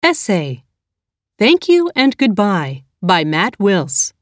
Essay. Thank You and Goodbye by Matt Wills.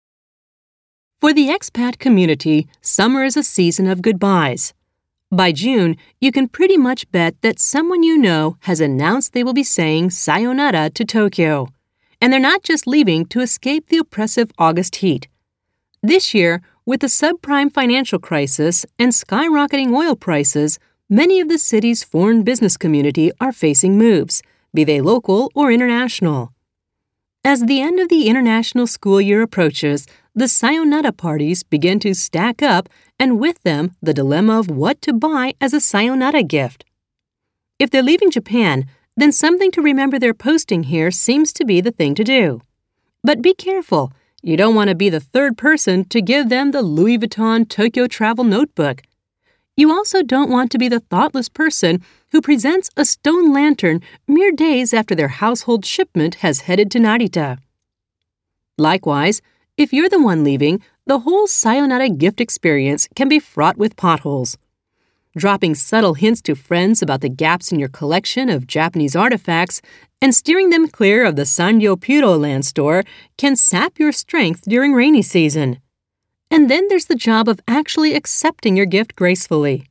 For the expat community, summer is a season of goodbyes. By June, you can pretty much bet that someone you know has announced they will be saying sayonara to Tokyo. And they're not just leaving to escape the oppressive August heat. This year, with the subprime financial crisis and skyrocketing oil prices, many of the city's foreign business community are facing moves, be they local or international. As the end of the international school year approaches, the sayonara parties begin to stack up, and with them, the dilemma of what to buy as a sayonara gift. If they're leaving Japan, then something to remember they're posting here seems to be the thing to do. But be careful. You don't want to be the third person to give them the Louis Vuitton Tokyo travel notebook. You also don't want to be the thoughtless person who presents a stone lantern mere days after their household shipment has headed to Narita. Likewise, if you're the one leaving, the whole sayonara gift experience can be fraught with potholes. Dropping subtle hints to friends about the gaps in your collection of Japanese artifacts and steering them clear of the Sanyo Puro Land store can sap your strength during rainy season. And then there's the job of actually accepting your gift gracefully.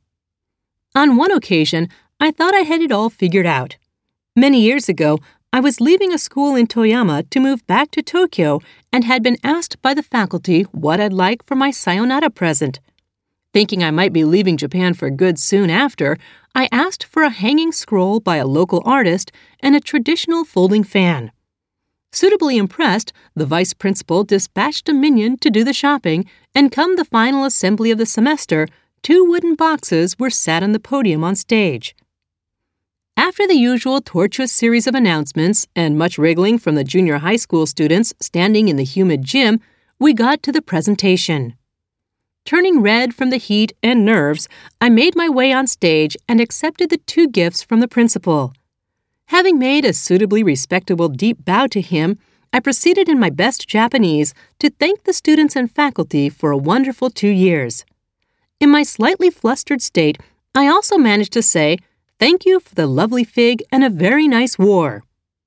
On one occasion, I thought I had it all figured out. Many years ago, I was leaving a school in Toyama to move back to Tokyo and had been asked by the faculty what I'd like for my sayonara present. Thinking I might be leaving Japan for good soon after, I asked for a hanging scroll by a local artist and a traditional folding fan. Suitably impressed, the vice principal dispatched a minion to do the shopping, and come the final assembly of the semester, 2 wooden boxes were sat on the podium on stage. After the usual tortuous series of announcements and much wriggling from the junior high school students standing in the humid gym, we got to the presentation. Turning red from the heat and nerves, I made my way on stage and accepted the 2 gifts from the principal. Having made a suitably respectable deep bow to him, I proceeded in my best Japanese to thank the students and faculty for a wonderful 2 years. In my slightly flustered state, I also managed to say, "Thank you for the lovely fig and a very nice war."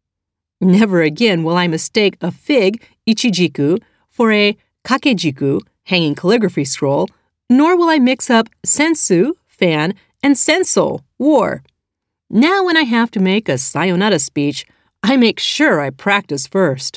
Never again will I mistake a fig, ichijiku, for a kakejiku, hanging calligraphy scroll, nor will I mix up sensu, fan, and senso, war. Now when I have to make a sayonara speech, I make sure I practice first.